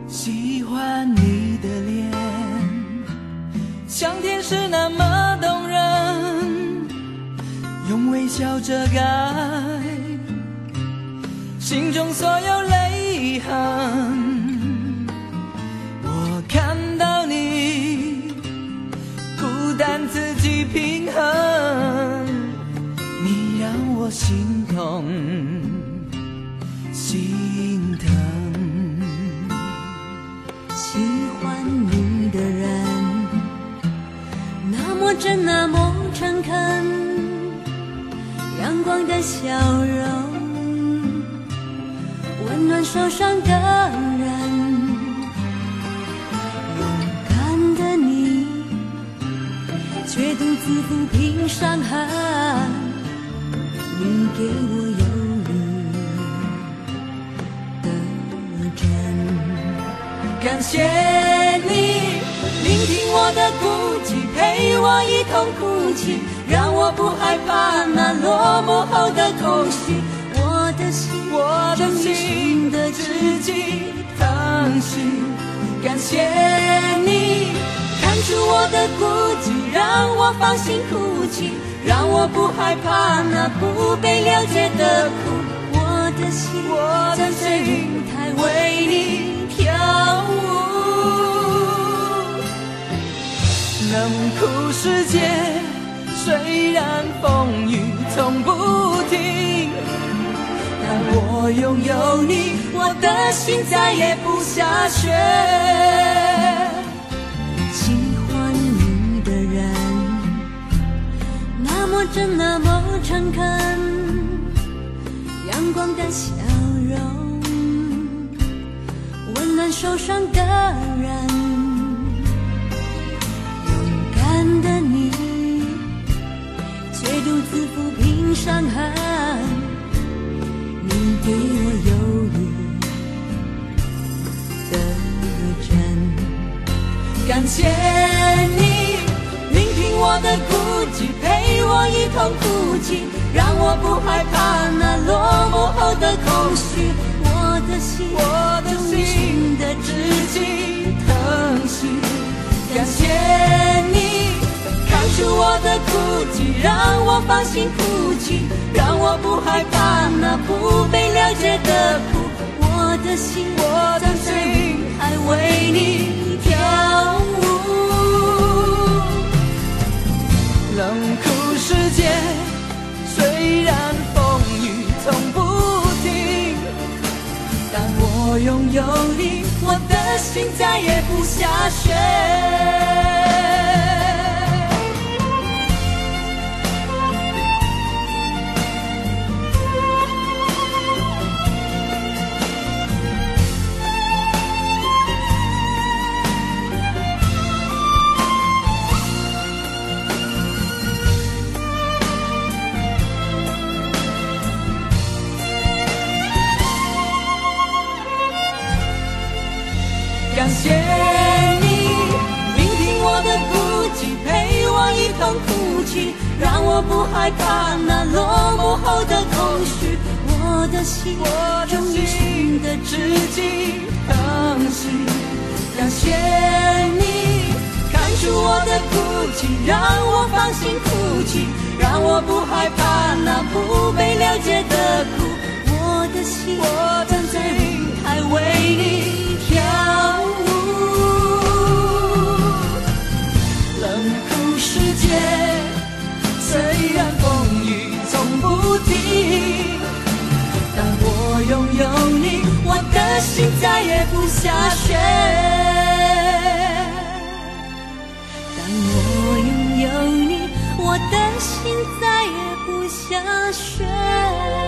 喜欢你的脸，像天使那么动人，用微笑遮盖心中所有泪痕。我看到你孤单自己平衡，你让我心痛心疼。 喜欢你的人那么真那么诚恳，阳光的笑容温暖受伤的人，勇敢的你却独自抚平伤痕，你给我忧虑的真。 感谢你聆听我的孤寂，陪我一同哭泣，让我不害怕那落寞后的空虚。 我的心的知己疼惜，感谢你看出我的孤寂，让我放心哭泣，让我不害怕那不被了解的苦。 我的心站在舞台为你跳舞。 冷酷世界虽然风雨从不停，但我拥有你，我的心再也不下雪。 喜欢你的人那么真那么诚恳，阳光的笑容温暖受伤的人，勇敢的你却独自抚平伤痕，你给我忧虑的真。 感谢你聆听我的孤寂，陪我一同哭泣，让我不害怕那落寞后的空虚。 我的心的知己疼惜，感谢你看出我的孤寂，让我放心哭泣，让我不害怕那不被了解的苦。 我的心还为你跳舞。 冷酷世界虽然风雨从不停，但我拥有你，我的心再也不下雪。感谢你聆听我的孤寂，陪我一同哭泣，让我不害怕那落寞后的空虚。 我的心的知己疼惜，感谢你看出我的孤寂，让我放心哭泣，让我不害怕那不被了解的苦。 我的心站在舞台为你跳舞。 冷酷世界虽然风雨从不停，但我拥有你，我的心再也不下雪。 当我拥有你，我的心再也不下雪。